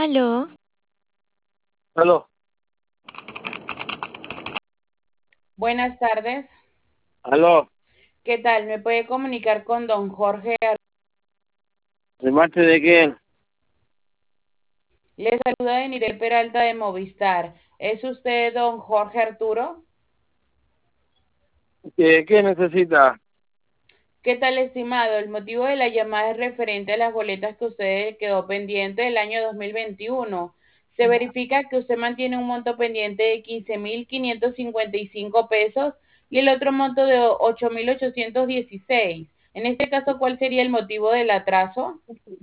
Aló, Aló, Buenas tardes. aló, ¿Qué tal? ¿Me puede comunicar con don Jorge? ¿de parte de quién? Le saluda Denirel Peralta de Movistar. ¿Es usted don Jorge Arturo? ¿Qué necesita? ¿Qué tal, estimado? El motivo de la llamada es referente a las boletas que usted quedó pendiente del año 2021. Se verifica que usted mantiene un monto pendiente de 15.555 pesos y el otro monto de 8.816. En este caso, ¿cuál sería el motivo del atraso?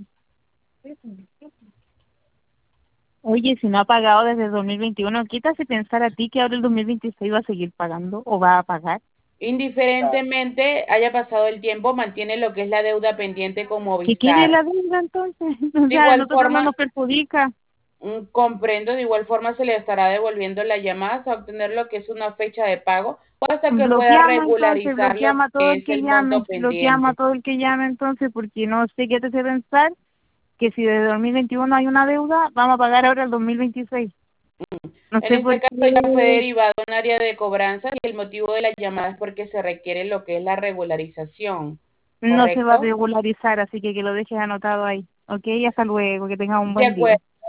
oye, si no ha pagado desde el 2021, ¿qué te hace pensar a ti que ahora el 2026 va a seguir pagando o va a pagar? Indiferentemente haya pasado el tiempo, mantiene lo que es la deuda pendiente con ¿Qué quiere Movistar. la deuda entonces? O De sea, a igual nosotros no forma, nos perjudica. comprendo, de igual forma se le estará devolviendo la llamada hasta obtener lo que es una fecha de pago o hasta que pueda Bloqueamos entonces, regularizar lo bloqueamos a todo que el es que el llame, monto bloqueamos a pendiente. todo el que llame entonces, porque no sé qué te hace pensar que si desde 2021 hay una deuda, vamos a pagar ahora el 2026. No En sé este por caso ya fue qué derivado a un área de cobranza y el motivo de la llamada es porque se requiere lo que es la regularización, no se va a ¿correcto? regularizar, así que lo dejes anotado ahí. Ok, hasta luego, que tengas un De buen día. acuerdo.